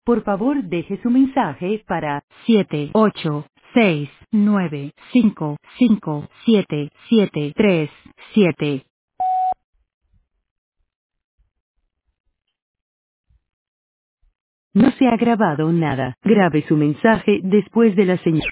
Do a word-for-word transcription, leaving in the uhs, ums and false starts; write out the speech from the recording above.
Por favor, deje su mensaje para siete ocho seis nueve cinco cinco siete siete tres siete. No se ha grabado nada. Grabe su mensaje después de la señal.